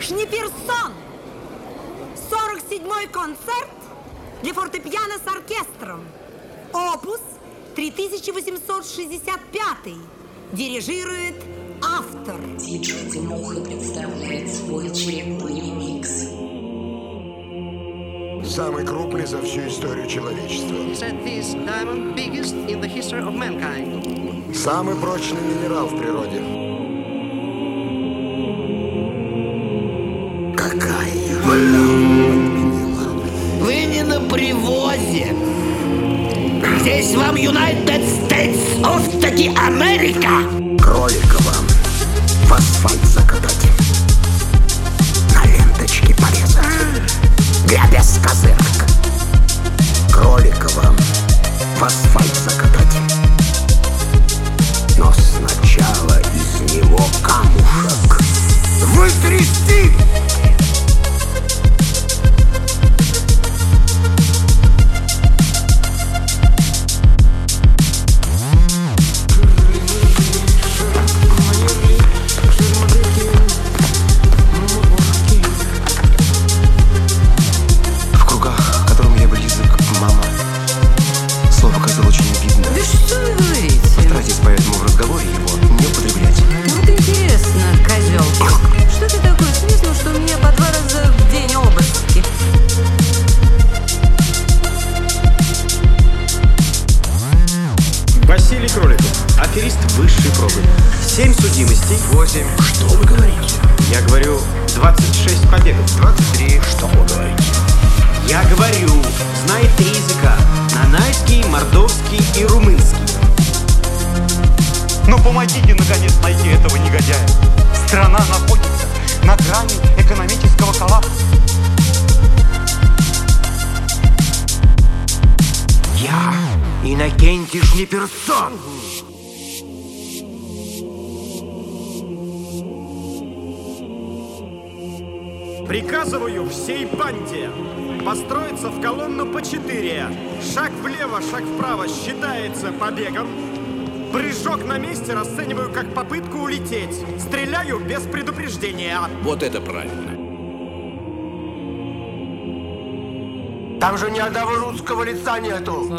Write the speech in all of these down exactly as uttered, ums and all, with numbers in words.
Шниперсон. сорок седьмой концерт для фортепиано с оркестром. Опус три тысячи восемьсот шестьдесят пять. Дирижирует автор. Диджей Димуха представляет свой очередной ремикс. Самый крупный за всю историю человечества. Самый прочный минерал в природе. Какая подменила. Вы не на привозе. Здесь вам United States of таки Америка. Кролика вам в асфальт закатать, на ленточке порезать, для без козырок. Кролика вам в асфальт закатать, но сначала из него камушек вытрясти. Василий Кроликов, аферист высшей пробы. Семь судимостей. Восемь. Что вы говорите? Я говорю, двадцать шесть побегов. Двадцать три. Что вы говорите? Я говорю, знает три языка: нанайский, мордовский и румынский. Ну помогите наконец найти этого негодяя. Страна находится на грани экономического коллапса. Я Иннокентий Шниперсон. Приказываю всей банде построиться в колонну по четыре. Шаг влево, шаг вправо считается побегом. Прыжок на месте расцениваю как попытку улететь. Стреляю без предупреждения. Вот это правильно. Там же ни одного русского лица нету.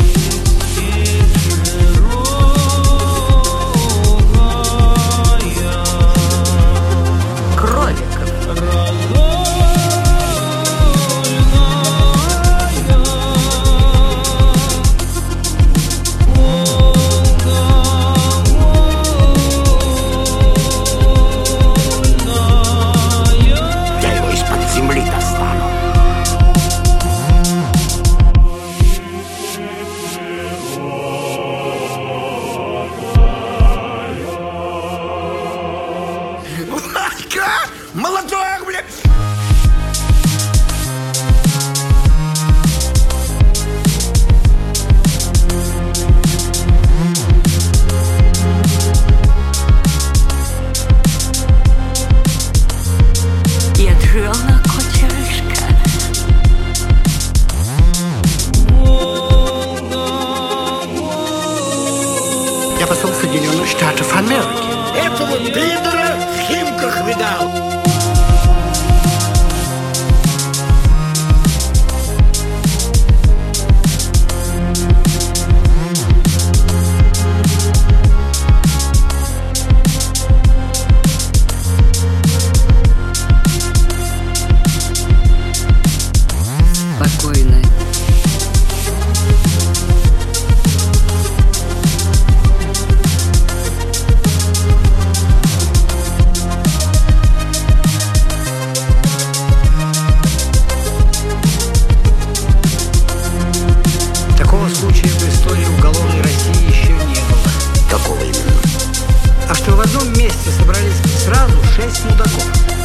Я его из-под земли достану. Молодой, блядь! Я дрона кучерышка. Я посол Соединенных Штатов Америки. Этого пидора в Химках видал. Спокойно. Такого случая в истории уголовной России еще не было. Какого именно? А что в одном месте собрались сразу шесть мудаков.